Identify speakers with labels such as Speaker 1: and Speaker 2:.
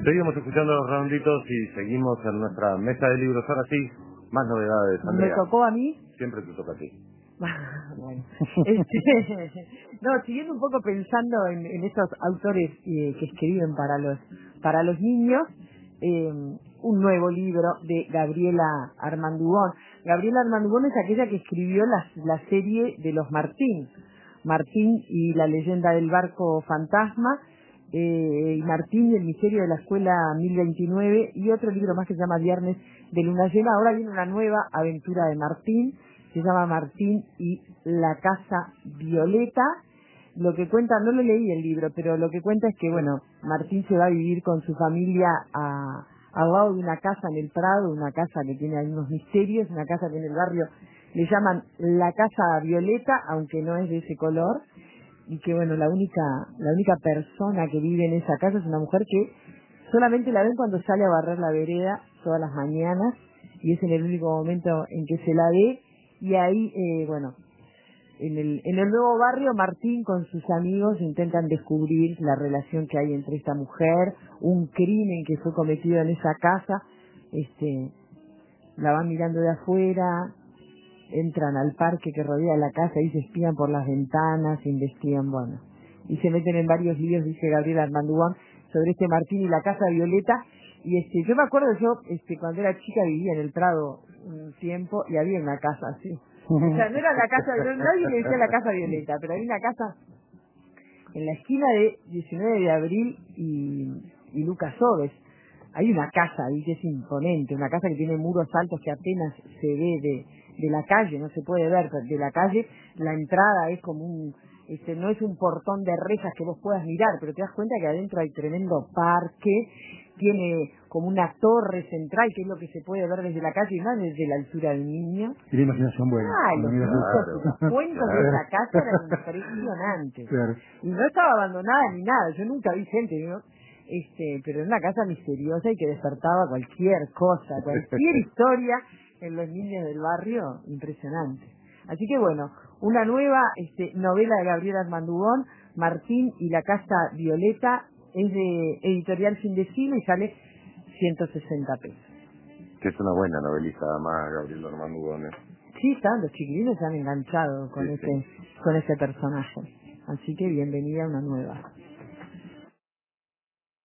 Speaker 1: Seguimos escuchando los redonditos y seguimos en nuestra mesa de libros. Ahora sí, más novedades, Andrea.
Speaker 2: ¿Me tocó a mí?
Speaker 1: Siempre te toca a ti.
Speaker 2: Bueno, no, siguiendo un poco pensando en estos autores que escriben para los niños, un nuevo libro de Gabriela Armandugón. Gabriela Armandugón es aquella que escribió la serie de los Martín y la leyenda del barco fantasma, y Martín y el misterio de la escuela 1029, y otro libro más que se llama Viernes de Luna Llena. Ahora viene una nueva aventura de Martín, se llama Martín y la Casa Violeta. Lo que cuenta, no lo leí el libro, pero lo que cuenta es que, bueno, Martín se va a vivir con su familia al lado de una casa en el Prado, una casa que tiene algunos misterios, una casa que en el barrio le llaman la Casa Violeta, aunque no es de ese color, y que, bueno, la única persona que vive en esa casa es una mujer que solamente la ven cuando sale a barrer la vereda todas las mañanas, y es en el único momento en que se la ve. Y ahí, bueno, en el nuevo barrio, Martín con sus amigos intentan descubrir la relación que hay entre esta mujer, un crimen que fue cometido en esa casa. La van mirando de afuera, entran al parque que rodea la casa y se espían por las ventanas, investigan, bueno, y se meten en varios líos, dice Gabriela Armandugón, sobre este Martín y la Casa Violeta. Y yo me acuerdo, cuando era chica vivía en el Prado un tiempo y había una casa así. O sea, no era la Casa Violeta, nadie le decía la Casa Violeta, pero había una casa en la esquina de 19 de abril y Lucas Oves. Hay una casa ahí que es imponente, una casa que tiene muros altos que apenas se ve de la calle, no se puede ver de la calle. La entrada es como no es un portón de rejas que vos puedas mirar, pero te das cuenta que adentro hay tremendo parque, tiene como una torre central, que es lo que se puede ver desde la calle y más desde la altura del niño.
Speaker 3: Tiene imaginación buena.
Speaker 2: Los cuentos de esa casa eran impresionantes. Claro. Y no estaba abandonada ni nada, yo nunca vi gente, ¿no? Pero era una casa misteriosa y que despertaba cualquier cosa, cualquier historia en los niños del barrio, impresionante. Así que bueno, una nueva novela de Gabriela Armandugón, Martín y la Casa Violeta, es de Editorial Fin de Siglo y sale 160 pesos.
Speaker 1: Que es una buena novelista, además, Gabriela Armandugón.
Speaker 2: Sí, los chiquilines se han enganchado con
Speaker 1: sí,
Speaker 2: con ese personaje. Así que bienvenida a una nueva.